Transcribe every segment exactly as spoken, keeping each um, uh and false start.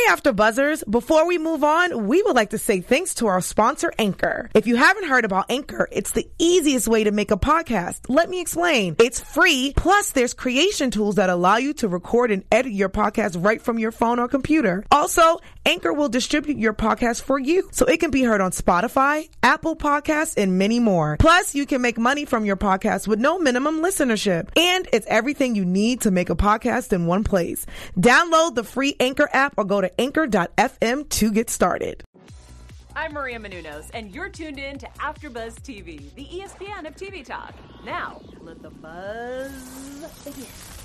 After Buzzers, before we move on, we would like to say thanks to our sponsor, Anchor. If you haven't heard about Anchor, it's the easiest way to make a podcast. Let me explain. It's free, plus there's creation tools that allow you to record and edit your podcast right from your phone or computer. Also, Anchor will distribute your podcast for you, so it can be heard on Spotify, Apple Podcasts, and many more. Plus, you can make money from your podcast with no minimum listenership. And it's everything you need to make a podcast in one place. Download the free Anchor app or go to anchor dot f m to get started. I'm Maria Menounos, and you're tuned in to AfterBuzz T V, the E S P N of T V talk. Now, let the buzz begin.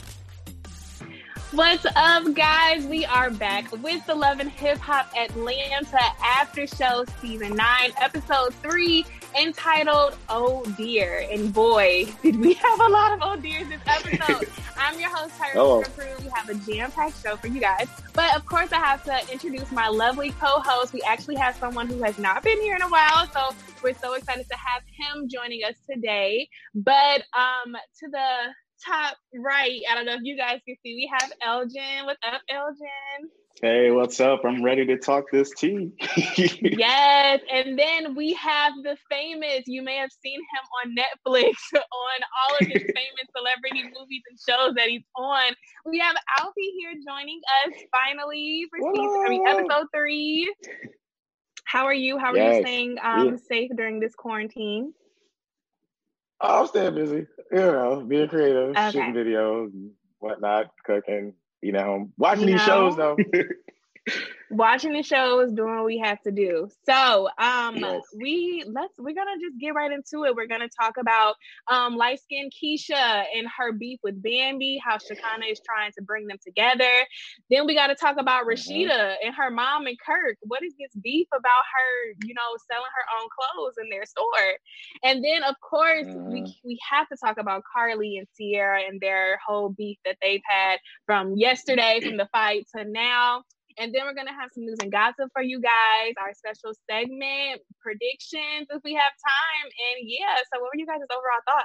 What's up, guys? We are back with the Love and Hip Hop Atlanta After Show Season nine, Episode three, entitled Oh Dear. And boy, did we have a lot of oh dears this episode. I'm your host, Tyra Crew. We have a jam-packed show for you guys. But of course, I have to introduce my lovely co-host. We actually have someone who has not been here in a while, so we're so excited to have him joining us today. But um, to the top right, I don't know if you guys can see, we have Elgin. What's up, Elgin? Hey, what's up? I'm ready to talk this tea. Yes, and then we have the famous, you may have seen him on Netflix on all of his famous celebrity movies and shows that he's on. We have Alfie here joining us finally for season, I mean, episode three. How are you? How are yes. you staying um, yeah. safe during this quarantine? Oh, I'm staying busy. You know, being creative, okay. shooting videos, and whatnot, cooking, eating at home, watching you these know, shows though. watching the shows, doing what we have to do. So, um, yes. we let's we're gonna just get right into it. We're gonna talk about um light skinned Keisha and her beef with Bambi, how Shekinah is trying to bring them together. Then we got to talk about Rashida mm-hmm. and her mom and Kirk. What is this beef about her, you know, selling her own clothes in their store? And then, of course, mm-hmm. we we have to talk about Carly and Sierra and their whole beef that they've had from yesterday, from the fight to now. And then we're going to have some news and gossip for you guys, our special segment, predictions if we have time. And yeah, so what were you guys' overall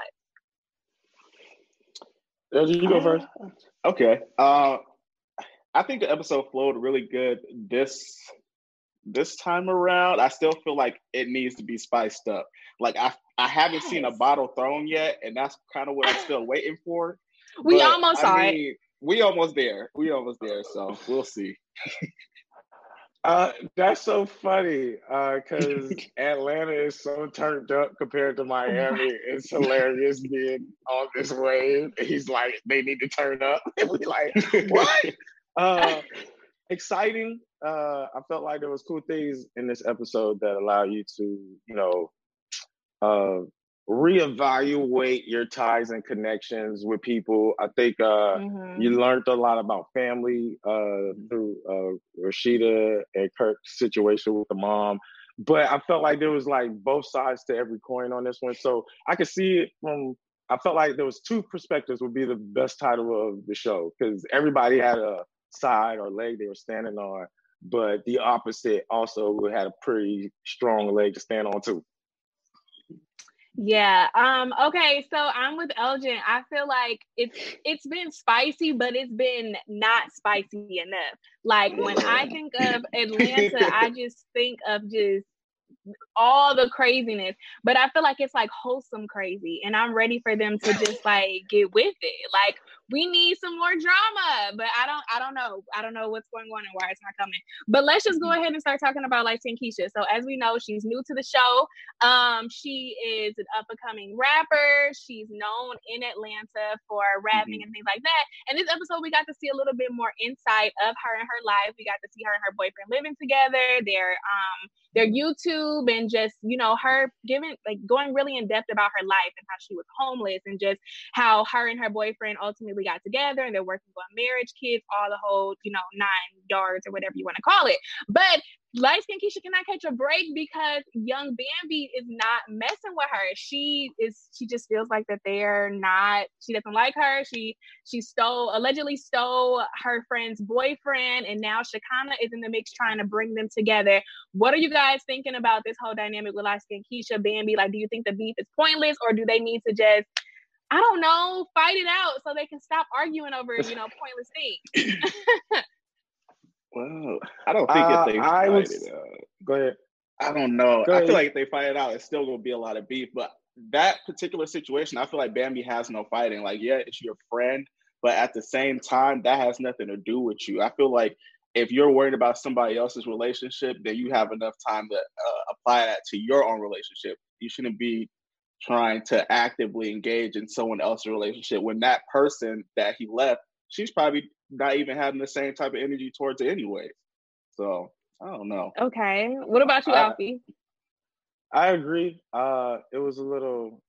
thoughts? You go first. Okay. Uh, I think the episode flowed really good this this time around. I still feel like it needs to be spiced up. Like I I haven't yes. seen a bottle thrown yet, and that's kind of what I'm still waiting for. We but, almost saw I mean, it. We almost there. We almost there. So we'll see. uh, that's so funny because uh, Atlanta is so turned up compared to Miami. It's hilarious being on this wave. He's like, they need to turn up. And we like, what? uh, exciting. Uh, I felt like there was cool things in this episode that allow you to, you know, uh, reevaluate your ties and connections with people. I think uh, mm-hmm. you learned a lot about family uh, through uh, Rashida and Kirk's situation with the mom. But I felt like there was like both sides to every coin on this one. So I could see it from, I felt like there was two perspectives would be the best title of the show because everybody had a side or leg they were standing on, but the opposite also had a pretty strong leg to stand on too. Yeah. Um, okay. So I'm with Elgin. I feel like it's it's been spicy, but it's been not spicy enough. Like when I think of Atlanta, I just think of just all the craziness, but I feel like it's like wholesome crazy, and I'm ready for them to just like get with it. Like we need some more drama, but I don't, I don't know, I don't know what's going on and why it's not coming. But let's just go ahead and start talking about light skinned Keisha. So as we know, she's new to the show. Um, she is an up and coming rapper. She's known in Atlanta for rapping mm-hmm. and things like that. And this episode, we got to see a little bit more insight of her and her life. We got to see her and her boyfriend living together. Their um, their YouTube and just, you know, her giving, like going really in depth about her life and how she was homeless and just how her and her boyfriend ultimately got together and they're working on marriage, kids, all the whole, you know, nine yards or whatever you want to call it. But light skinned Keisha cannot catch a break because young Bambi is not messing with her. She is, she just feels like that they're not, she doesn't like her. She, she stole, allegedly stole her friend's boyfriend, and now Shekinah is in the mix trying to bring them together. What are you guys thinking about this whole dynamic with light skinned Keisha, Bambi? Like, do you think the beef is pointless, or do they need to just, I don't know, fight it out so they can stop arguing over, you know, pointless things? Well, I don't think Uh, if they I fight was. it out. Go ahead. I don't know. Go I ahead. feel like if they fight it out, it's still gonna be a lot of beef. But that particular situation, I feel like Bambi has no fighting. Like, yeah, it's your friend, but at the same time, that has nothing to do with you. I feel like if you're worried about somebody else's relationship, then you have enough time to uh, apply that to your own relationship. You shouldn't be trying to actively engage in someone else's relationship when that person that he left, she's probably not even having the same type of energy towards it anyway. So I don't know. Okay. What about you, I- Alfie? I agree. Uh, it was a little.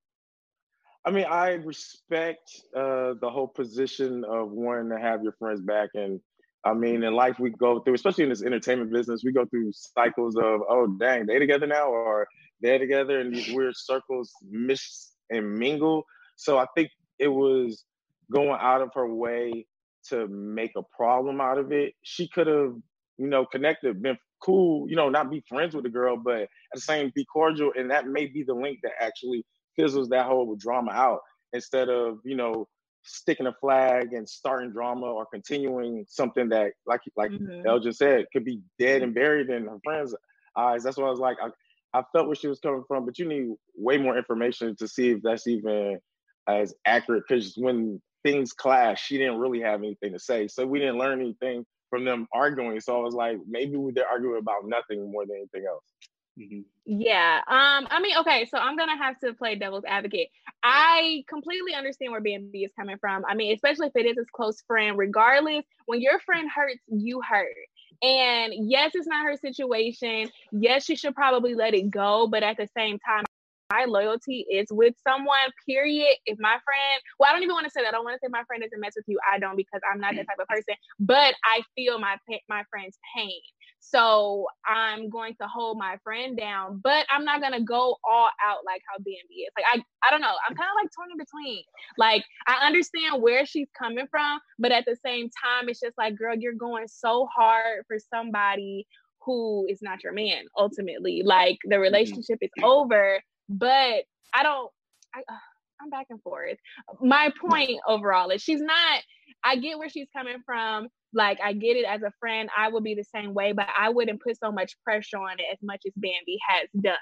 I mean, I respect uh, the whole position of wanting to have your friends back, and I mean, in life we go through, especially in this entertainment business, we go through cycles of, oh dang, they together now, or they're together, and these weird circles mix and mingle. So I think it was going out of her way to make a problem out of it. She could have, you know, connected, been cool, you know, not be friends with the girl, but at the same be cordial, and that may be the link that actually fizzles that whole drama out instead of, you know, sticking a flag and starting drama or continuing something that, like like Mhm. Elle just said, could be dead and buried in her friends' eyes. That's why I was like, I, I felt where she was coming from, but you need way more information to see if that's even as accurate. Because when things clash, she didn't really have anything to say, so we didn't learn anything from them arguing. So I was like, maybe they're arguing about nothing more than anything else. Mm-hmm. Yeah. Um, I mean, okay, so I'm gonna have to play devil's advocate. I completely understand where Bambi is coming from. I mean, especially if it is his close friend, regardless, when your friend hurts, you hurt. And yes, it's not her situation. Yes, she should probably let it go, but at the same time, my loyalty is with someone, period. If my friend, well, I don't even want to say that. I don't want to say my friend doesn't mess with you. I don't, because I'm not that type of person, but I feel my my friend's pain. So I'm going to hold my friend down, but I'm not going to go all out like how Bambi is. Like, I, I don't know. I'm kind of like torn in between. Like, I understand where she's coming from, but at the same time, it's just like, girl, you're going so hard for somebody who is not your man, ultimately. Like, the relationship is over, but I don't, I, uh, I'm back and forth. My point overall is she's not, I get where she's coming from. Like, I get it as a friend. I would be the same way, but I wouldn't put so much pressure on it as much as Bambi has done.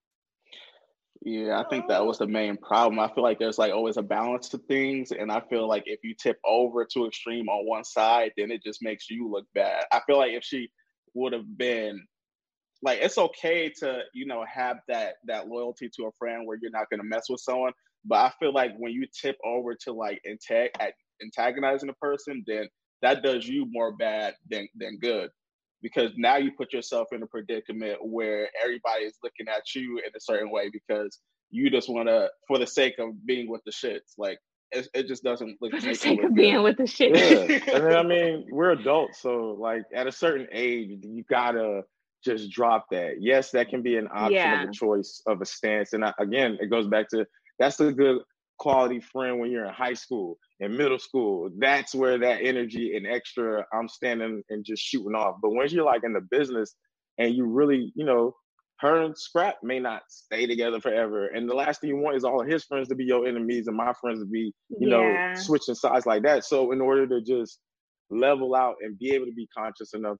Yeah, I think that was the main problem. I feel like there's like always a balance to things. And I feel like if you tip over to extreme on one side, then it just makes you look bad. I feel like if she would have been like, it's okay to, you know, have that that loyalty to a friend where you're not going to mess with someone. But I feel like when you tip over to like antag- antagonizing a person, then that does you more bad than, than good, because now you put yourself in a predicament where everybody is looking at you in a certain way because you just want to, for the sake of being with the shits. Like, it, it just doesn't look For the make sake you look of being good. with the shit. Yeah, and then I mean, we're adults, so like at a certain age, you gotta just drop that. Yes, that can be an option Yeah. of a choice of a stance, and I, again, it goes back to that's a good quality friend when you're in high school and middle school. That's where that energy and extra, I'm standing and just shooting off. But once you're like in the business and you really, you know, her and Scrap may not stay together forever, and the last thing you want is all of his friends to be your enemies and my friends to be, you know, Yeah. switching sides like that. So in order to just level out and be able to be conscious enough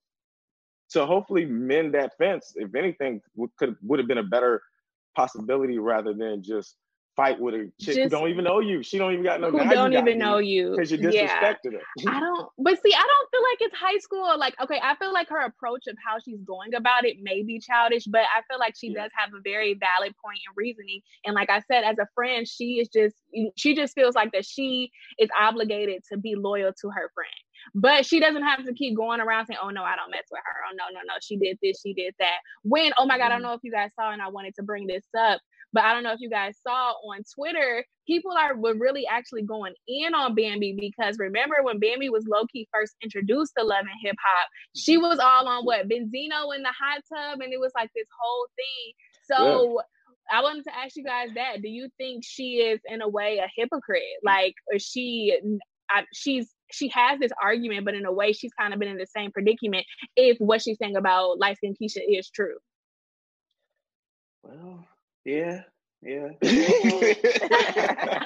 to hopefully mend that fence, if anything, would could would have been a better possibility rather than just fight with a chick who Just- don't even know you. She don't even got no. Who now don't you got even know you. because you Yeah. disrespected her. I don't, but see, I don't feel like it's high school. Like, okay, I feel like her approach of how she's going about it may be childish, but I feel like she Yeah. does have a very valid point in reasoning. And like I said, as a friend, she is just, she just feels like that she is obligated to be loyal to her friend. But she doesn't have to keep going around saying, oh no, I don't mess with her. Oh no, no, no, she did this, she did that. When, oh my God, I don't know if you guys saw, and I wanted to bring this up, but I don't know if you guys saw on Twitter, people are were really actually going in on Bambi, because remember when Bambi was low-key first introduced to Love and Hip Hop, she was all on what, Benzino in the hot tub, and it was like this whole thing. So yeah. I wanted to ask you guys that. Do you think she is in a way a hypocrite? Like, or she, I, she's she has this argument, but in a way she's kind of been in the same predicament if what she's saying about light-skinned Keisha is true. Well, yeah, yeah.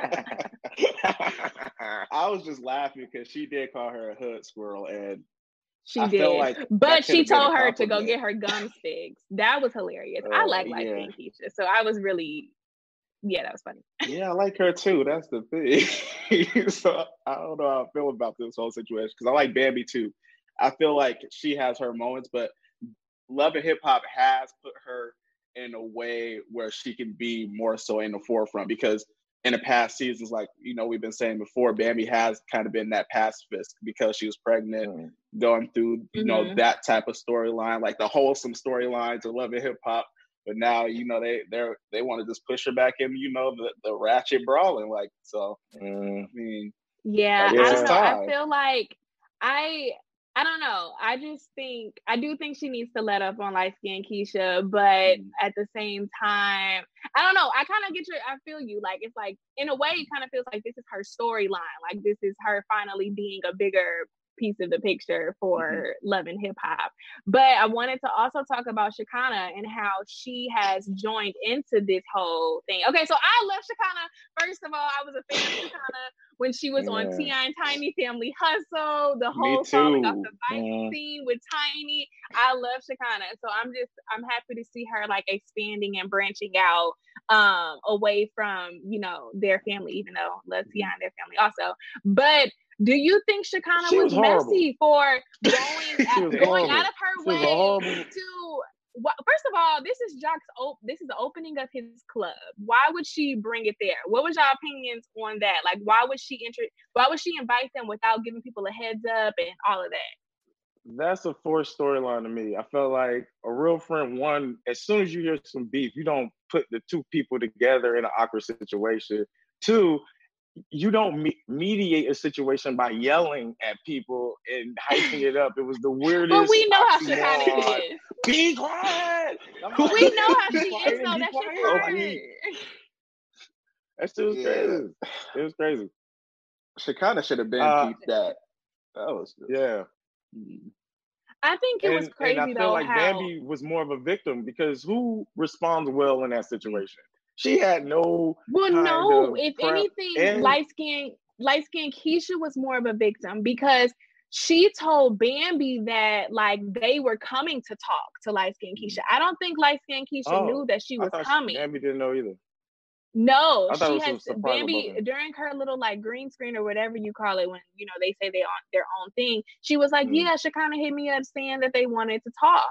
I was just laughing because she did call her a hood squirrel, and She I did, feel like but that she could have been a told her to go compliment. get her gums fixed. That was hilarious. I Uh, like light yeah. skin Keisha, so I was really, yeah, that was funny. Yeah, I like her too. That's the thing. So I don't know how I feel about this whole situation because I like Bambi too. I feel like she has her moments, but Love and Hip Hop has put her in a way where she can be more so in the forefront because in the past seasons, like, you know, we've been saying before, Bambi has kind of been that pacifist because she was pregnant, mm-hmm. going through, you know, mm-hmm. that type of storyline, like the wholesome storylines of Love and Hip Hop. But now, you know, they they're they want to just push her back in, you know, the, the ratchet brawling. Like, so, mm, I mean. Yeah, I don't know. I feel like I... I don't know. I just think, I do think she needs to let up on light skin Keisha, but mm. at the same time, I don't know. I kind of get your, I feel you. Like, it's like, in a way, it kind of feels like this is her storyline. Like, this is her finally being a bigger piece of the picture for mm-hmm. Love and Hip Hop. But I wanted to also talk about Shekinah and how she has joined into this whole thing. Okay, so I love Shekinah. First of all, I was a fan of Shekinah when she was yeah. on T I and Tiny Family Hustle, the whole falling off the bike yeah. scene with Tiny. I love Shekinah. So I'm just, I'm happy to see her like expanding and branching out um, away from, you know, their family, even though I love T I and their family also. But do you think Shekinah was, was messy for going, at, going out of her way to, well, first of all, this is Jacques' op- this is the opening of his club. Why would she bring it there? What was y'all opinions on that? Like, why would she enter? Why would she invite them without giving people a heads up and all of that? That's a forced storyline to me. I felt like a real friend, one, as soon as you hear some beef, you don't put the two people together in an awkward situation. Two, you don't me- mediate a situation by yelling at people and hyping it up. It was the weirdest. But we know how Shekinah is. Be quiet. Like, we know how she is. No, that's just hard. That shit was yeah. crazy. It was crazy. Shekinah should have been uh, keep that. That was just... yeah. I think it and, was crazy and I feel though. like how... Bambi was more of a victim because who responds well in that situation? She had no. Well, no. If prep. anything, and... light skin, light skin Keisha was more of a victim because she told Bambi that like they were coming to talk to light skin Keisha. I don't think light skin Keisha oh, knew that she was coming. She, Bambi didn't know either. No, she has Bambi during her little like green screen or whatever you call it when you know they say they on their own thing. She was like, mm. "Yeah, she kind of hit me up saying that they wanted to talk."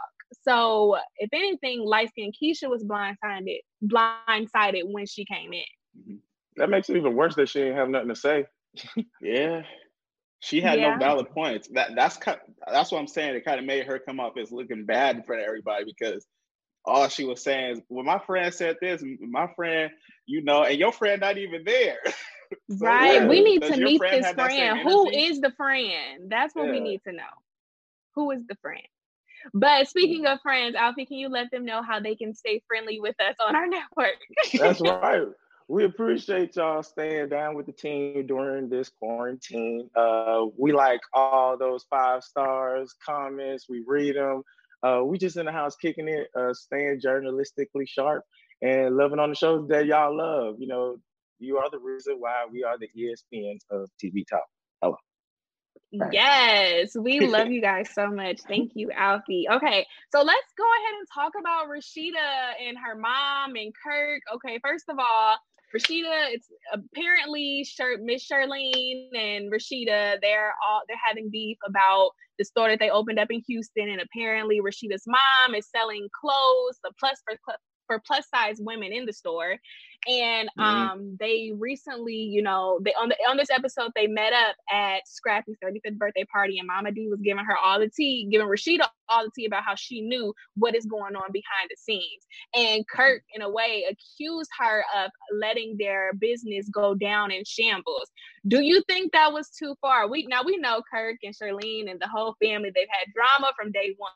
So if anything, light skinned Keisha was blindsided, blindsided when she came in. That makes it even worse that she didn't have nothing to say. Yeah, she had yeah. no valid points. That that's kind, that's what I'm saying. It kind of made her come off as looking bad in front of everybody because all she was saying is, "Well, my friend said this, my friend, you know, and your friend not even there." So, right. Yeah. We need Does to meet friend this friend. Who is the friend? That's what yeah. we need to know. Who is the friend? But speaking of friends, Alfie, can you let them know how they can stay friendly with us on our network? That's right. We appreciate y'all staying down with the team during this quarantine. Uh, we like all those five stars, comments. We read them. Uh, we just in the house kicking it, uh, staying journalistically sharp and loving on the shows that y'all love. You know, you are the reason why we are the E S P Ns of T V Talk. Hello. Right. Yes, we love you guys so much. Thank you, Alfie. Okay, so let's go ahead and talk about Rashida and her mom and Kirk. Okay, first of all, Rashida, it's apparently Miss Charlene and Rashida, they're all they're having beef about the store that they opened up in Houston, and apparently Rashida's mom is selling clothes, the plus for for plus size women in the store. And mm-hmm. um, they recently, you know, they on the on this episode, they met up at Scrappy's thirty-fifth birthday party, and Mama D was giving her all the tea, giving Rashida all the tea about how she knew what is going on behind the scenes. And Kirk, in a way, accused her of letting their business go down in shambles. Do you think that was too far? We now we know Kirk and Charlene and the whole family, they've had drama from day one.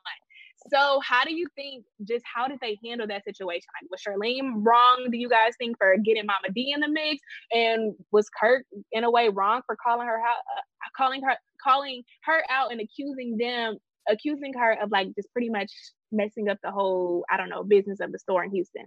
So how do you think, just how did they handle that situation? Like, was Charlene wrong, do you guys think, for getting Mama D in the mix? And was Kirk, in a way, wrong for calling her out, uh, calling her calling her out and accusing them, accusing her of, like, just pretty much messing up the whole, I don't know, business of the store in Houston?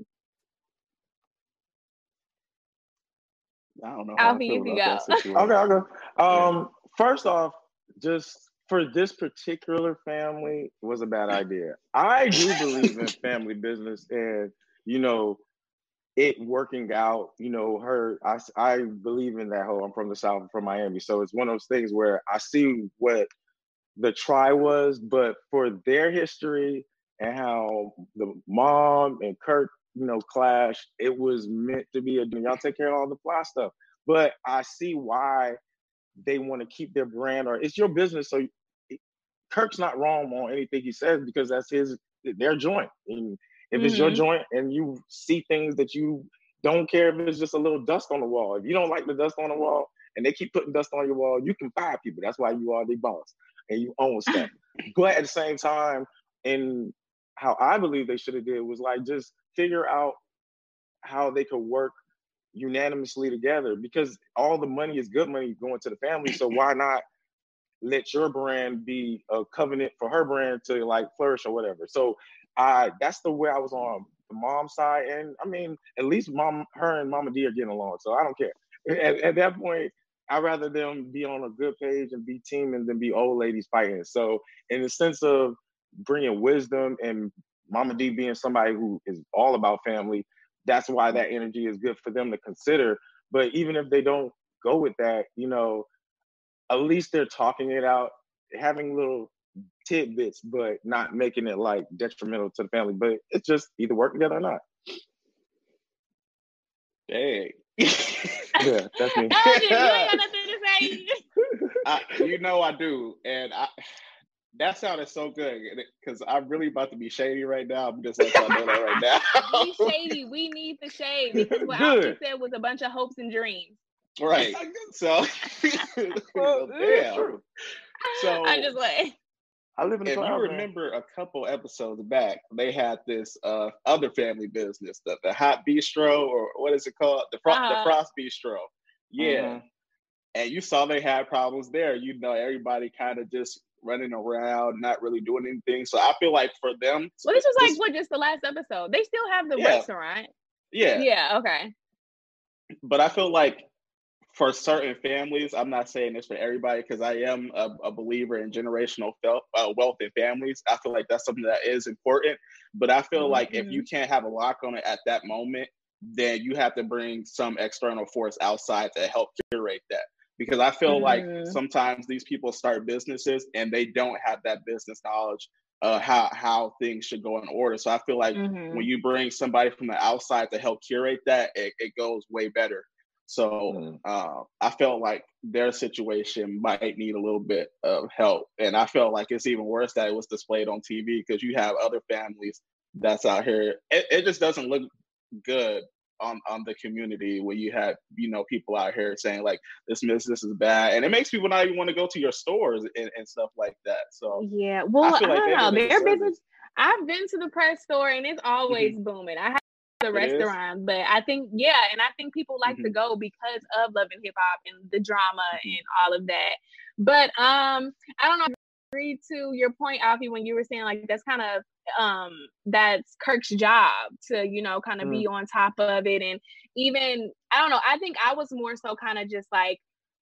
I don't know how Alfie, I feel about that situation. Okay, I'll go. Um, first off, just for this particular family was a bad idea. I do believe in family business and, you know, it working out, you know, her, I, I believe in that whole, I'm from the South, I'm from Miami. So it's one of those things where I see what the try was, but for their history and how the mom and Kirk, you know, clash, it was meant to be a, y'all take care of all the fly stuff. But I see why they want to keep their brand, or it's your business. So Kirk's not wrong on anything he says because that's his, their joint. And if mm-hmm. it's your joint and you see things that you don't care if it's just a little dust on the wall, if you don't like the dust on the wall and they keep putting dust on your wall, you can fire people. That's why you are the boss and you own stuff. But at the same time, and how I believe they should have did was like just figure out how they could work unanimously together, because all the money is good money going to the family. So why not let your brand be a covenant for her brand to like flourish or whatever. So I that's the way I was on the mom side. And I mean, at least mom, her and Mama D are getting along. So I don't care. At, at that point, I'd rather them be on a good page and be teaming than be old ladies fighting. So in the sense of bringing wisdom and Mama D being somebody who is all about family, that's why that energy is good for them to consider. But even if they don't go with that, you know, at least they're talking it out, having little tidbits, but not making it like detrimental to the family. But it's just either work together or not. Dang. Yeah, that's me. Elgin, you ain't got nothing to say. I, you know I do. And I that sounded so good because I'm really about to be shady right now. I'm just letting y'all know that right now. Be shady. We need the shade because what Alvin said was a bunch of hopes and dreams. Right. So, well, damn. True. So I'm just like, I live in the if cloud, you remember man. a couple episodes back, they had this uh, other family business, the, the Hot Bistro, or what is it called? The, Fro- uh-huh. the Frost Bistro. Yeah. Uh-huh. And you saw they had problems there. You know, everybody kind of just running around, not really doing anything. So I feel like for them. Well, this was like, this, what, just the last episode? They still have the yeah. restaurant. Yeah. Yeah, okay. But I feel like for certain families, I'm not saying this for everybody, because I am a, a believer in generational wealth, uh, wealth in families. I feel like that's something that is important. But I feel mm-hmm. like if you can't have a lock on it at that moment, then you have to bring some external force outside to help curate that. Because I feel mm-hmm. like sometimes these people start businesses and they don't have that business knowledge uh, how how things should go in order. So I feel like mm-hmm. when you bring somebody from the outside to help curate that, it, it goes way better. So mm-hmm. uh, I felt like their situation might need a little bit of help. And I felt like it's even worse that it was displayed on T V, because you have other families that's out here. It, it just doesn't look good on, on the community when you have, you know, people out here saying like this business is bad, and it makes people not even want to go to your stores and, and stuff like that. So yeah, well, I, I don't like know. Their business. I've been to the press store and it's always mm-hmm. booming. I have the restaurant, but I think yeah, and I think people like mm-hmm. to go because of Love and Hip Hop and the drama mm-hmm. and all of that. But um, I don't know. I agree to your point, Alfie, when you were saying like that's kind of um that's Kirk's job to, you know, kind of mm. be on top of it. And even I don't know, I think I was more so kind of just like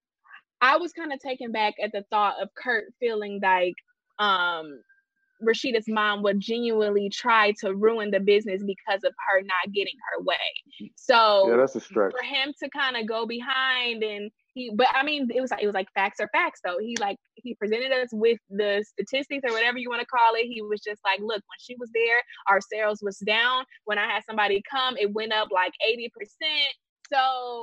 I was kind of taken back at the thought of Kirk feeling like um Rashida's mom would genuinely try to ruin the business because of her not getting her way. So yeah, that's a stretch for him to kind of go behind and he, but I mean, it was like, it was like facts are facts though. He like, he presented us with the statistics or whatever you want to call it. He was just like, look, when she was there, our sales was down. When I had somebody come, it went up like eighty percent. So,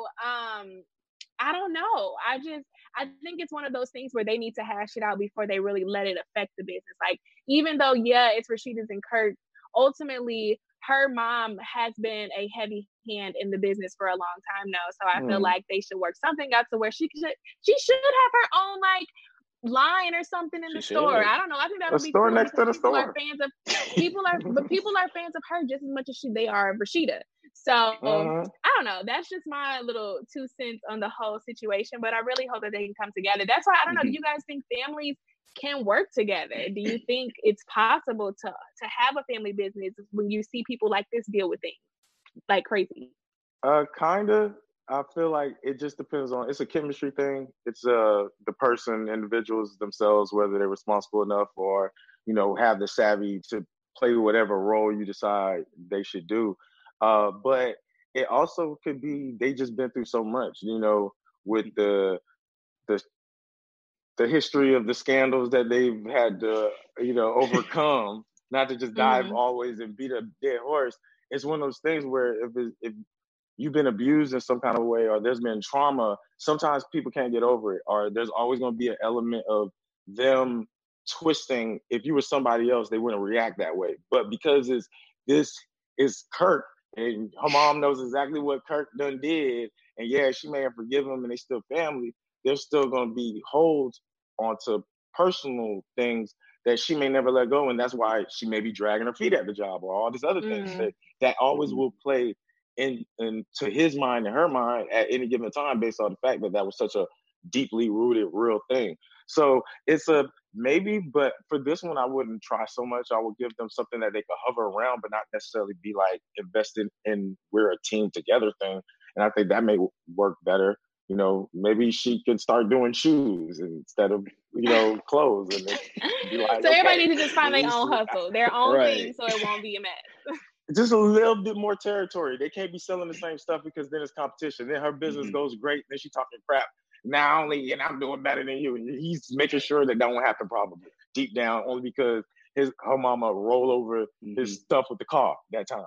um, I don't know. I just, I think it's one of those things where they need to hash it out before they really let it affect the business. Like, even though, yeah, it's Rashida's and Kirk, ultimately, her mom has been a heavy hand in the business for a long time now. So I mm. feel like they should work something out to where she should, she should have her own, like, line or something in she the should. store. I don't know. I think that would be store cool next to the people store. Are fans of, people are, but people are fans of her just as much as she, they are of Rashida. So uh-huh. I don't know. That's just my little two cents on the whole situation. But I really hope that they can come together. That's why I don't know. Mm-hmm. Do you guys think families can work together? Do you think it's possible to to have a family business when you see people like this deal with things like crazy? Uh, kinda. I feel like it just depends on, it's a chemistry thing. It's uh the person, individuals themselves, whether they're responsible enough or, you know, have the savvy to play whatever role you decide they should do. Uh, but it also could be they just been through so much, you know, with the the the history of the scandals that they've had to, you know, overcome. Not to just dive Mhm. always and beat a dead horse. It's one of those things where if it, if you've been abused in some kind of way or there's been trauma, sometimes people can't get over it, or there's always going to be an element of them twisting. If you were somebody else, they wouldn't react that way. But because it's this is Kirk and her mom knows exactly what Kirk done did, and yeah, she may have forgiven him and they still family, there's still going to be holds onto personal things that she may never let go, and that's why she may be dragging her feet at the job or all these other things Mhm. that, that always will play in into his mind and her mind at any given time based on the fact that that was such a deeply rooted real thing. So it's a maybe, but for this one I wouldn't try so much. I would give them something that they could hover around but not necessarily be like invested in we're a team together thing, and I think that may work better. You know, maybe she could start doing shoes instead of, you know, clothes, and be like, so everybody okay, needs to just find their this own is- hustle, their own Right. thing, so it won't be a mess. just a little bit more territory. They can't be selling the same stuff because then it's competition. Then her business Mhm. goes great. Then she talking crap. Now only, and I'm doing better than you. And he's making sure that that won't happen probably deep down, only because his her mama roll over Mhm. his stuff with the car that time.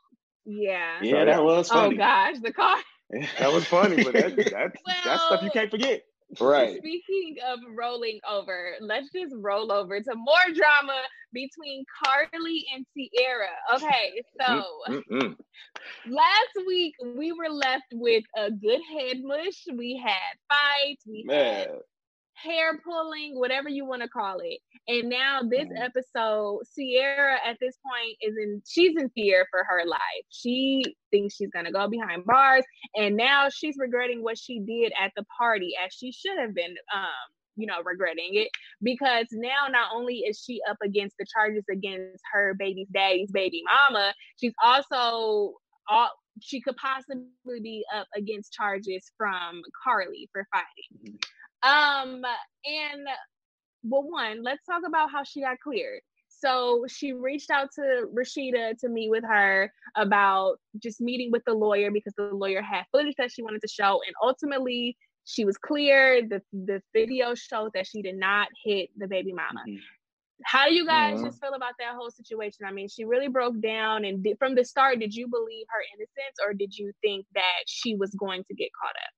Yeah. Yeah, So, that yeah. was Oh funny. gosh, the car. That was funny, but that, that, that's stuff you Well, can't forget. Right. Speaking of rolling over, let's just roll over to more drama between Carly and Sierra. Okay, so Mm-mm. last week we were left with a good head mush. We had fights, we had Man. hair pulling, whatever you want to call it. And now this Mhm. episode, Sierra at this point is in, she's in fear for her life. She thinks she's going to go behind bars. And now she's regretting what she did at the party, as she should have been, um, you know, regretting it, because now not only is she up against the charges against her baby's daddy's baby mama, she's also all, she could possibly be up against charges from Carly for fighting. Um, and well, one, let's talk about how she got cleared. So she reached out to Rashida to meet with her about just meeting with the lawyer because the lawyer had footage that she wanted to show, and ultimately she was cleared. The the video showed that she did not hit the baby mama. Mhm. How do you guys Mhm. just feel about that whole situation? I mean, she really broke down, and did, from the start, did you believe her innocence, or did you think that she was going to get caught up?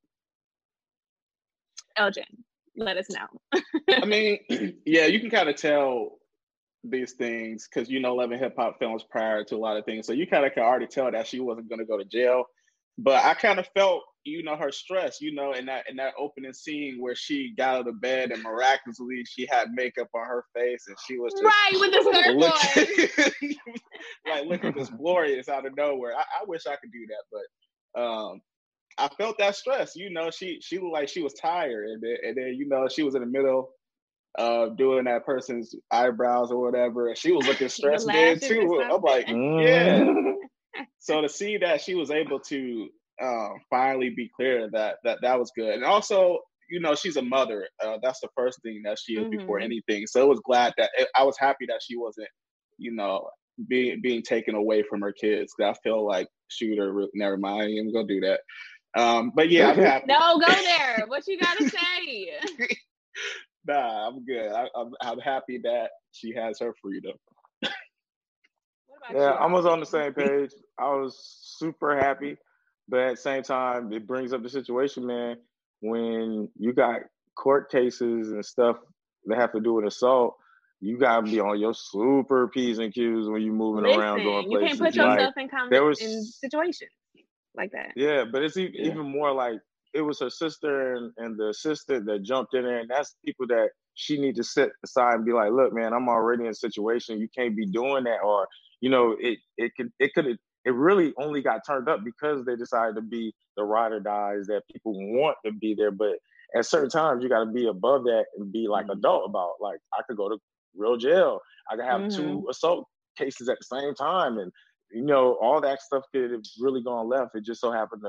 Elgin, let us know. I mean, yeah, you can kind of tell these things because, you know, Love and Hip Hop films prior to a lot of things. So you kind of can already tell that she wasn't going to go to jail. But I kind of felt, you know, her stress, you know, in that in that opening scene where she got out of bed and miraculously she had makeup on her face and she was just Right, with the surfboard. looking, like looking just glorious out of nowhere. I, I wish I could do that, but um, I felt that stress. You know, she she looked like she was tired, and then, and then you know she was in the middle of doing that person's eyebrows or whatever, and she was looking stressed then lashes or too. I'm like, something. yeah. Mhm. So to see that she was able to um, finally be clear, that that that was good. And also, you know, she's a mother. Uh, that's the first thing that she is before Mhm. anything. So it was glad that I was happy that she wasn't, you know, being being taken away from her kids. 'Cause I feel like shooter. Never mind, I ain't even gonna do that. Um, but yeah, I'm happy. No, go there. What you gotta say? Nah, I'm good. I, I'm I'm happy that she has her freedom. What about Yeah, you, I was on the Elgin? same page. I was super happy, but at the same time, it brings up the situation, man, when you got court cases and stuff that have to do with assault. You gotta be on your super P's and Q's when you're moving around, going Listen, you can't places. put Like yourself in com- there was, in situations like that. yeah, but it's e- Yeah. even more like it was her sister and, and the assistant that jumped in there, and that's people that she need to sit aside and be like, look, man, I'm already in a situation. You can't be doing that, or you know, it it could it could it really only got turned up because they decided to be the ride or dies that people want to be there. But at certain times, you got to be above that and be like Mhm. adult about. Like I could go to real jail. I could have Mhm. two assault cases at the same time, and you know, all that stuff could have really gone left. It just so happened to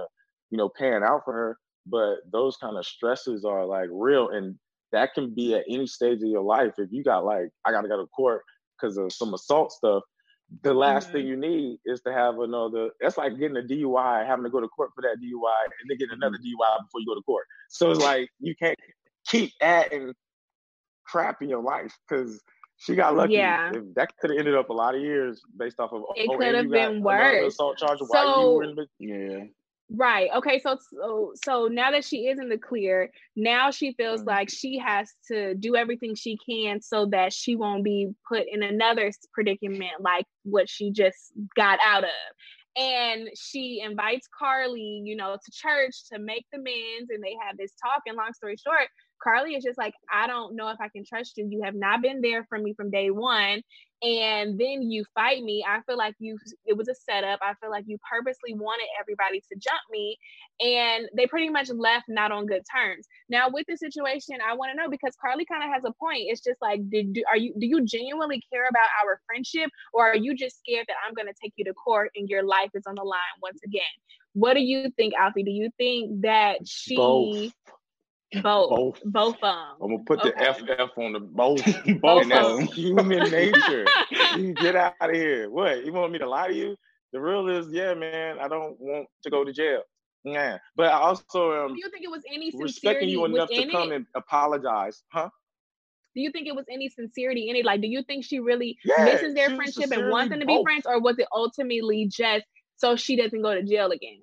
you know, pan out for her. But those kind of stresses are like real, and that can be at any stage of your life. If you got like, I got to go to court because of some assault stuff, the last mm-hmm. thing you need is to have another. That's like getting a D U I, having to go to court for that D U I, and then getting another D U I before you go to court. So it's like you can't keep adding crap in your life because she got lucky. Yeah. If that could have ended up a lot of years based off of. It oh, could have been worse. Assault charge. So, why you were in the, yeah. Right. Okay. So, so, so now that she is in the clear, now she feels mm-hmm. like she has to do everything she can so that she won't be put in another predicament like what she just got out of. And she invites Carly, you know, to church to make the amends, and they have this talk. And long story short, Carly is just like, I don't know if I can trust you. You have not been there for me from day one. And then you fight me. I feel like you, it was a setup. I feel like you purposely wanted everybody to jump me. And they pretty much left not on good terms. Now with the situation, I want to know, because Carly kind of has a point. It's just like, did do, are you, do you genuinely care about our friendship? Or are you just scared that I'm going to take you to court and your life is on the line once again? What do you think, Alfie? Do you think that she... Both. Both. Both. Both of them. I'm going to put okay. the F F on the both. Both and that's human nature. You get out of here. What? You want me to lie to you? The real is, yeah, man, I don't want to go to jail. Yeah. But I also am um, do you think it was any respecting you enough to come it? and apologize. Huh? Do you think it was any sincerity in it? Like, do you think she really yeah, misses their friendship and wants them to be both. friends? Or was it ultimately just so she doesn't go to jail again?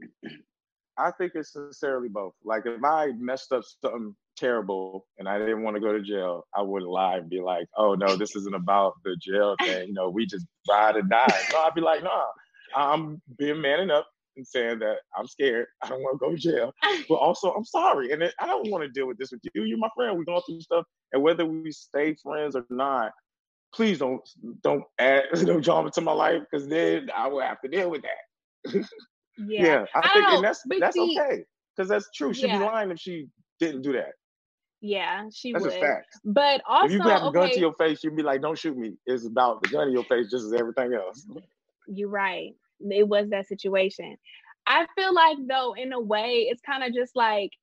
I think it's sincerely both. Like, if I messed up something terrible and I didn't want to go to jail, I wouldn't lie and be like, oh, no, this isn't about the jail thing. You know, we just ride or die. No, I'd be like, nah, I'm being manning up and saying that I'm scared. I don't want to go to jail. But also, I'm sorry. And I don't want to deal with this with you. You're my friend. We're going through stuff. And whether we stay friends or not, please don't don't add no drama to my life, because then I will have to deal with that. Yeah, yeah, I, I think, know, and that's that's see, okay, because that's true. She'd yeah. be lying if she didn't do that. Yeah, she that's would. That's a fact. But also, if you have a okay, gun to your face, you'd be like, "Don't shoot me." It's about the gun in your face, just as everything else. You're right. It was that situation. I feel like, though, in a way, it's kind of just like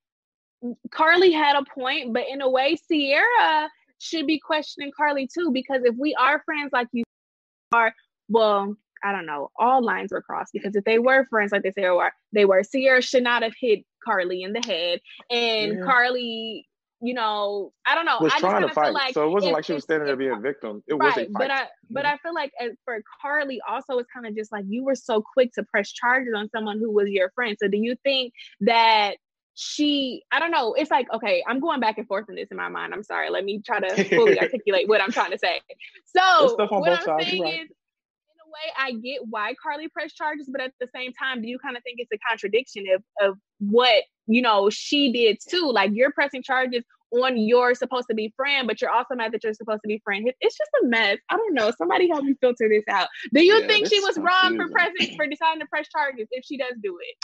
Carly had a point, but in a way, Ciara should be questioning Carly too, because if we are friends like you are, well, I don't know, all lines were crossed, because if they were friends like they say they were, they were, Ciara should not have hit Carly in the head, and yeah. Carly, you know, I don't know. Was I trying just to fight, feel like so it wasn't if, like she was standing there being a victim. It right, was a fight. But I, but I feel like as for Carly, also, it's kind of just like you were so quick to press charges on someone who was your friend. So do you think that she, I don't know, it's like, okay, I'm going back and forth in this in my mind. I'm sorry. Let me try to fully articulate what I'm trying to say. So what I'm sides, saying right. is, way I get why Carly pressed charges, but at the same time, do you kind of think it's a contradiction of, of what, you know, she did too? Like, you're pressing charges on your supposed to be friend, but you're also mad that you're supposed to be friend. It's just a mess. I don't know. Somebody help me filter this out. Do you yeah, think she was confusing. wrong for pressing for deciding to press charges if she does do it?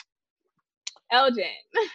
Elgin.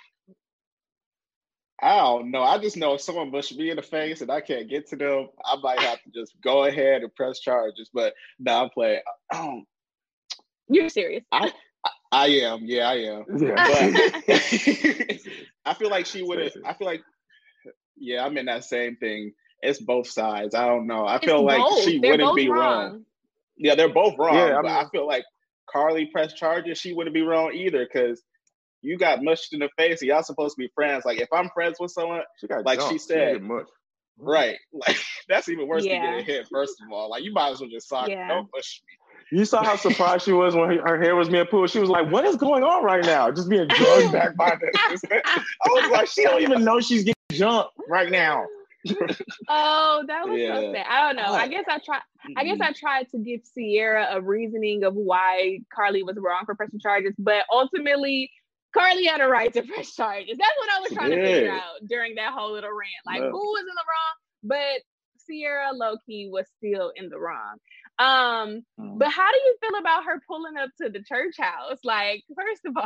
I don't know. I just know if someone pushed me in the face and I can't get to them, I might have to just go ahead and press charges. But no, nah, I'm playing. Um, You're serious? I, I, I am. Yeah, I am. Yeah. But I feel like she would have. I feel like, yeah, I'm in that same thing. It's both sides. I don't know. I it's feel like both. she They're wouldn't both be wrong. wrong. Yeah, they're both wrong. Yeah, I but mean, I feel like Carly pressed charges. She wouldn't be wrong either, because you got mushed in the face and y'all supposed to be friends. Like, if I'm friends with someone, she got like jumped. she said, she mushed. Right. Like, that's even worse yeah. than getting hit, first of all. Like, you might as well just sock yeah. don't push me. You saw how surprised she was when her, her hair was being pulled. She was like, what is going on right now? Just being drugged back by this. I was like, she don't even know she's getting jumped right now. Oh, that was yeah. so sad. I don't know. I guess I tried. I guess I tried to give Ciara a reasoning of why Carly was wrong for pressing charges, but ultimately, Carly had a right to press charges. That's what I was trying yeah. to figure out during that whole little rant. Like, yeah. who was in the wrong? But Ciara low-key was still in the wrong. Um, mm. But how do you feel about her pulling up to the church house? Like, first of all.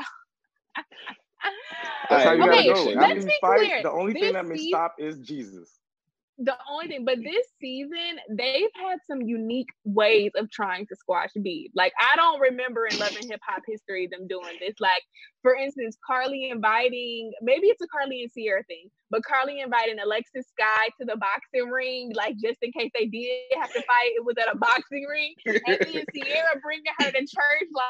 That's how you okay, gotta go. let's After be fight, clear. The only this thing that may season, stop is Jesus. the only thing, but this season they've had some unique ways of trying to squash beef. Like I don't remember in Love and Hip Hop history them doing this. Like for instance, Carly inviting, maybe it's a Carly and Sierra thing, but Carly inviting Alexis Sky to the boxing ring, like just in case they did have to fight, it was at a boxing ring, and then Sierra bringing her to church like,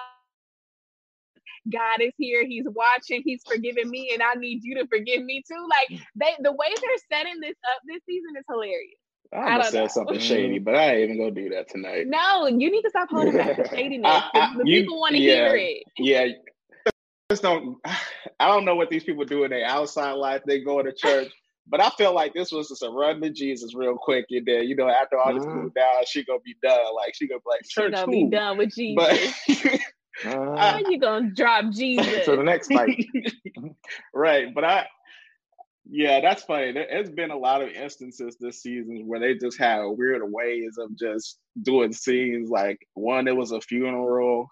God is here, he's watching, he's forgiving me, and I need you to forgive me too. Like they, the way they're setting this up this season is hilarious. I almost said something shady, but I ain't even gonna do that tonight. No, you need to stop holding back the shadiness. I, I, the you, people want to yeah, hear it. Yeah, just don't. I don't know what these people do in their outside life. They go to church, but I feel like this was just a run to Jesus real quick, and then you know after all this cool down, she gonna be done. Like she gonna be like, church, she gonna who? be done with Jesus. But, Uh, How you gonna drop Jesus? to the next fight. Right, but I, yeah, that's funny. There's been a lot of instances this season where they just have weird ways of just doing scenes. Like one, it was a funeral,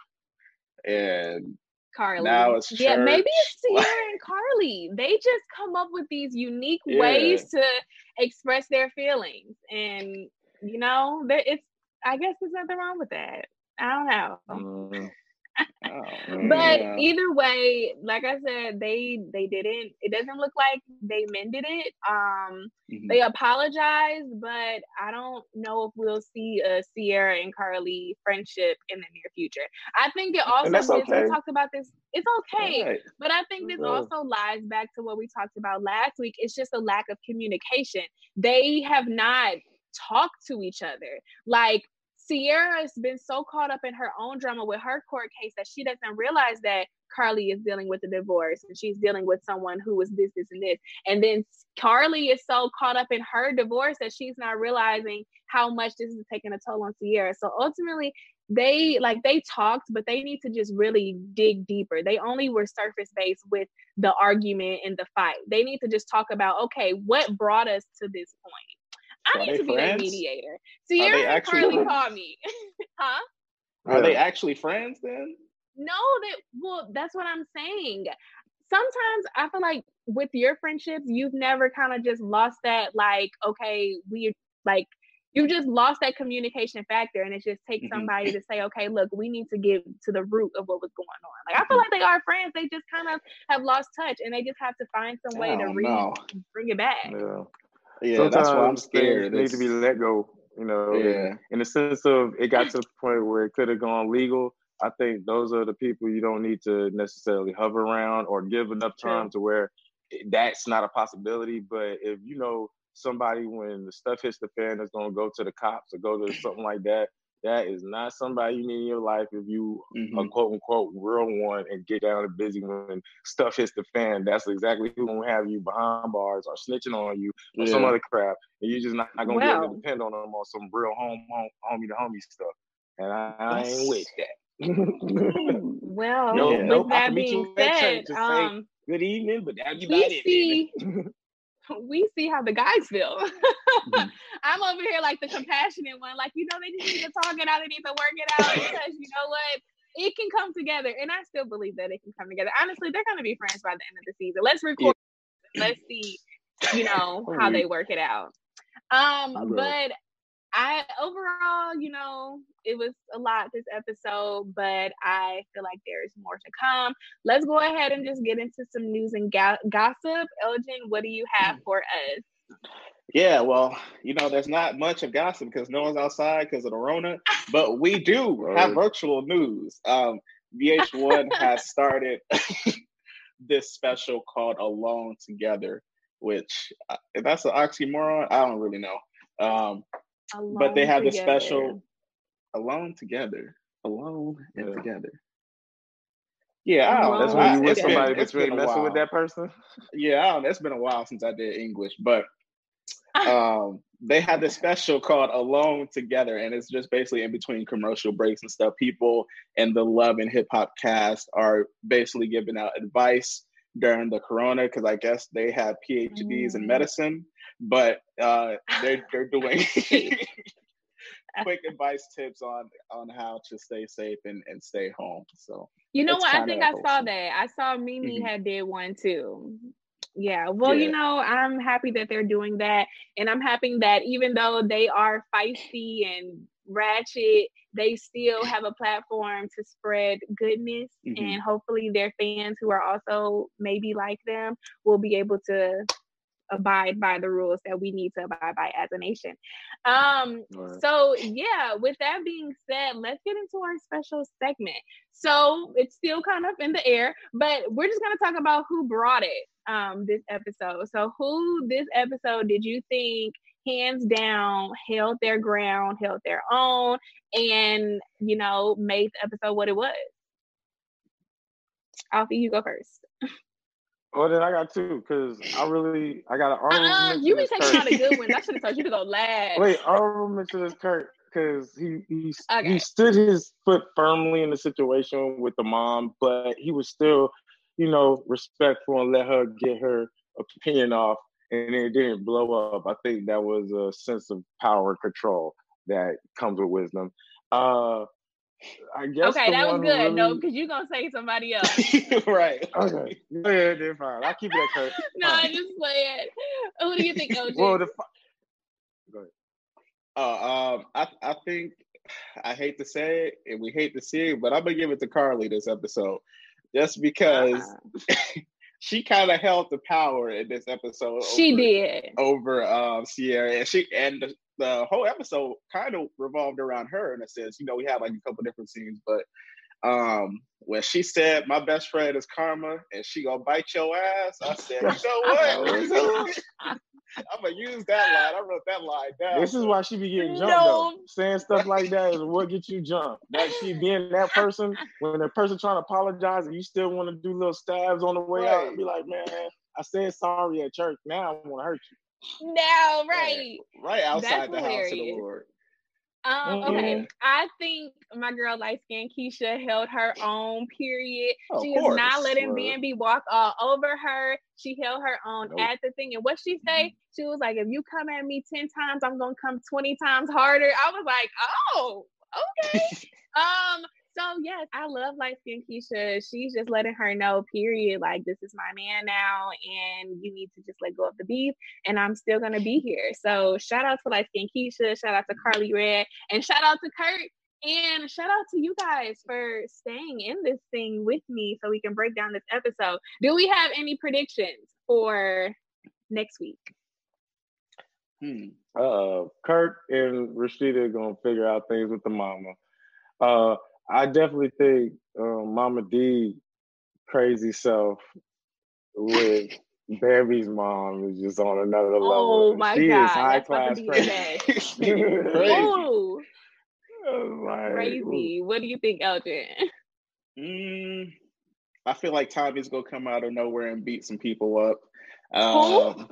and Carly. now it's church. Yeah, maybe it's Sierra and Carly. They just come up with these unique Yeah. ways to express their feelings, and you know, there- it's. I guess there's nothing wrong with that. I don't know. Mm. Oh, But yeah. either way, like I said, they they didn't. It doesn't look like they mended it. Um, Mhm. they apologized, but I don't know if we'll see a Sierra and Carly friendship in the near future. I think it also And that's gets, okay. we talked about this. It's okay, Right. but I think this Yeah. also lies back to what we talked about last week. It's just a lack of communication. They have not talked to each other. Like Sierra's been so caught up in her own drama with her court case that she doesn't realize that Carly is dealing with a divorce and she's dealing with someone who was this, this, and this. And then Carly is so caught up in her divorce that she's not realizing how much this is taking a toll on Sierra. So ultimately, they like they talked, but they need to just really dig deeper. They only were surface based with the argument and the fight. They need to just talk about, okay, what brought us to this point? I So are need they to be that friends? mediator. Are Sierra they and actually Carly friends? call me. Huh? Are Yeah. they actually friends then? No, that well, that's what I'm saying. Sometimes I feel like with your friendships, you've never kind of just lost that, like, okay, we like you just lost that communication factor, and it just takes Mhm. somebody to say, okay, look, we need to get to the root of what was going on. Like I feel like they are friends. They just kind of have lost touch, and they just have to find some way I to don't re know. bring it back. Yeah. Yeah, that's why I'm Sometimes scared. things need to be It's- let go, you know, in- Yeah. in the sense of it got to the point where it could have gone legal. I think those are the people you don't need to necessarily hover around or give enough time to where that's not a possibility. But if you know somebody, when the stuff hits the fan, is going to go to the cops or go to something like that, that is not somebody you need in your life if you Mhm. a quote unquote real one and get down and busy when stuff hits the fan. That's exactly who gonna have you behind bars or snitching on you or some Yeah. other crap, and you're just not, not gonna be able Well. to depend on them on some real home, home homie to homie stuff. And I, I ain't with that. Well, no, Yeah. nope. with I that can meet being you at said, church and um, say good evening, but that'd be we about it. see we see how the guys feel. Mm-hmm. I'm over here like the compassionate one, like, you know, they just need to talk it out, they need to work it out because you know what? It can come together. And I still believe that it can come together. Honestly, they're gonna be friends by the end of the season. Let's record, let's see, you know, how they work it out. Um, We will. but I overall, you know, it was a lot this episode, but I feel like there's more to come. Let's go ahead and just get into some news and ga- gossip. Elgin, what do you have for us? Yeah, well, you know, there's not much of gossip because no one's outside because of the Rona, but we do have virtual news. Um, V H one has started this special called Alone Together, which uh, if that's an oxymoron, I don't really know. Um, but they Alone have this Together. special Alone Together, Alone and Yeah. Together. Yeah, I don't That's know. when I- you with it's been- somebody, but it's you ain't been a messing with while. that person. Yeah, I don't, it's been a while since I did English, but um, they have this special called Alone Together, and it's just basically in between commercial breaks and stuff. People in the Love and Hip Hop cast are basically giving out advice during the Corona because I guess they have P H Ds in Mm. medicine, but uh, they're they're doing quick advice tips on on how to stay safe and, and stay home. So You know it's what? I kinda think I saw wholesome. that. I saw Mimi Mhm. had did one too. Yeah, well, Yeah. you know, I'm happy that they're doing that. And I'm happy that even though they are feisty and ratchet, they still have a platform to spread goodness. Mhm. And hopefully their fans who are also maybe like them will be able to abide by the rules that we need to abide by as a nation. Um, Right. so yeah, with that being said, let's get into our special segment. So it's still kind of in the air, but we're just gonna talk about who brought it um this episode. So who this episode did you think hands down held their ground, held their own, and you know, made the episode what it was? Alfie, you go first. Well, then I got two because I really I got an honorable Uh-uh, mention. you be is taking Kurt. out the good ones. I should have told you to go last. Wait, honorable mention is Kurt because he he Okay. he stood his foot firmly in the situation with the mom, but he was still, you know, respectful and let her get her opinion off, and it didn't blow up. I think that was a sense of power and control that comes with wisdom. Uh, I guess Okay, the that was one good, really... no, because you're gonna say somebody else. Right. Okay. Yeah, they're fine. I'll keep it at Kurt. No, Fine. I just playing. Who do you think, O G? Well, the fi- go ahead. Uh, um, I I think I hate to say it, and we hate to see it, but I'm gonna give it to Carly this episode, just because Ah. she kind of held the power in this episode. She over, did. over um Sierra, and she and the, the whole episode kind of revolved around her in a sense. You know, we had like a couple different scenes, but um when she said my best friend is Karma and she gonna bite your ass, I said, you know what? I'm gonna use that line. I wrote that line down. This is why she be getting jumped No. though. Saying stuff like that is what gets you jumped. That she being that person when the person trying to apologize and you still want to do little stabs on the way out and be like, man, I said sorry at church. Now I want to hurt you. No, right. right outside That's the house of the hilarious. Lord. Um, Mhm. okay. I think my girl light skinned Keisha held her own, period. Oh, She of is course. not letting Word. B and B walk all over her. She held her own Nope. at the thing. And what she say? She was like, if you come at me ten times, I'm gonna come twenty times harder. I was like, oh, okay. um, so yes, I love light skinned Keisha. She's just letting her know, period, like this is my man now, and you need to just let go of the beef, and I'm still gonna be here. So shout out to light skinned Keisha, shout out to Carly Red, and shout out to Kurt, and shout out to you guys for staying in this thing with me so we can break down this episode. Do we have any predictions for next week? Hmm. Uh, Kurt and Rashida are gonna figure out things with the mama. Uh, I definitely think uh, Mama D crazy self with Baby's mom is just on another level. Oh my she God, is high that's about class to be crazy. Crazy. Ooh, Like, crazy. What do you think, Elgin? Mm, I feel like Tommy's gonna come out of nowhere and beat some people up. Who? Um,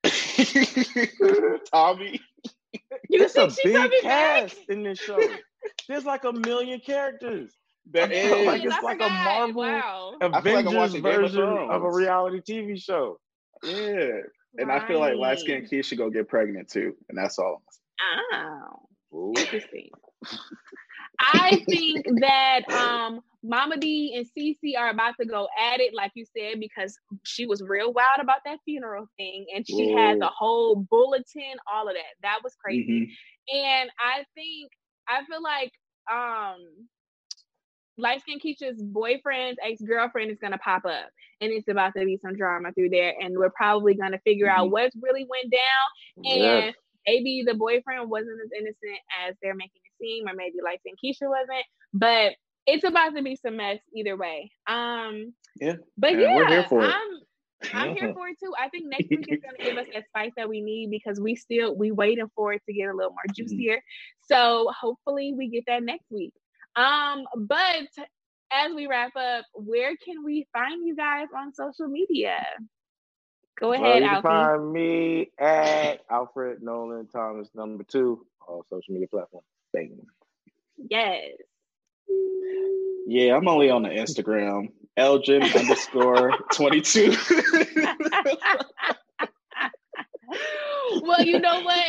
Tommy. You It's a think she's coming big back? cast in this show. There's like a million characters. There I feel is. like Yes, it's I like a forgot. Marvel Wow. I feel like I'm Avengers watching Game of version of, a Thrones. reality T V show. Yeah. And I feel like light Right. skinned Keisha gonna get pregnant too. And that's all. Oh, interesting. I think that um Mama D and Cece are about to go at it, like you said, because she was real wild about that funeral thing, and she has Whoa. a whole bulletin, all of that. That was crazy. Mhm. And I think I feel like um light skinned Keisha's boyfriend's ex-girlfriend is gonna pop up, and it's about to be some drama through there, and we're probably gonna figure out Mhm. what really went down. And Yes. maybe the boyfriend wasn't as innocent as they're making it seem, or maybe light skinned Keisha wasn't, but it's about to be some mess either way. Um Yeah. but And yeah, we're here for it. I'm I'm here for it too. I think next week is gonna give us that spice that we need, because we still we waiting for it to get a little more juicier. So hopefully we get that next week. Um, but as we wrap up, where can we find you guys on social media? Go Well, ahead, you can Alfie. find me at Alfred Nolan Thomas number two on social media platforms. Bang. Yes. Yeah, I'm only on the Instagram. Elgin underscore twenty-two. Well, you know what?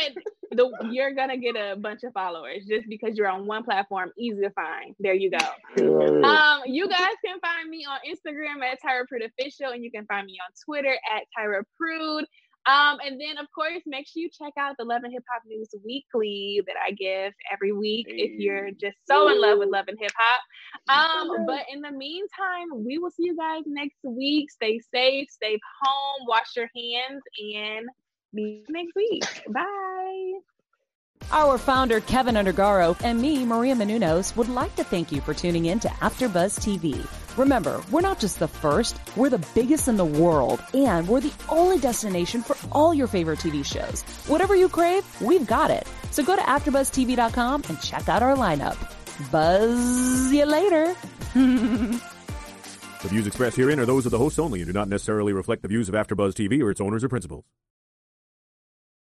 the you're gonna get a bunch of followers just because you're on one platform, easy to find. There you go. Um, you guys can find me on Instagram at Tyra Prude Official, and you can find me on Twitter at Tyra Prude. Um, and then of course, make sure you check out the Love and Hip Hop News Weekly that I give every week hey. if you're just so in love with love and hip hop. Um, but in the meantime, we will see you guys next week. Stay safe, stay home, wash your hands, and be next week. Bye. Our founder, Kevin Undergaro, and me, Maria Menounos, would like to thank you for tuning in to AfterBuzz T V. Remember, we're not just the first, we're the biggest in the world, and we're the only destination for all your favorite T V shows. Whatever you crave, we've got it. So go to after buzz t v dot com and check out our lineup. Buzz you later. The views expressed herein are those of the hosts only and do not necessarily reflect the views of AfterBuzz T V or its owners or principals.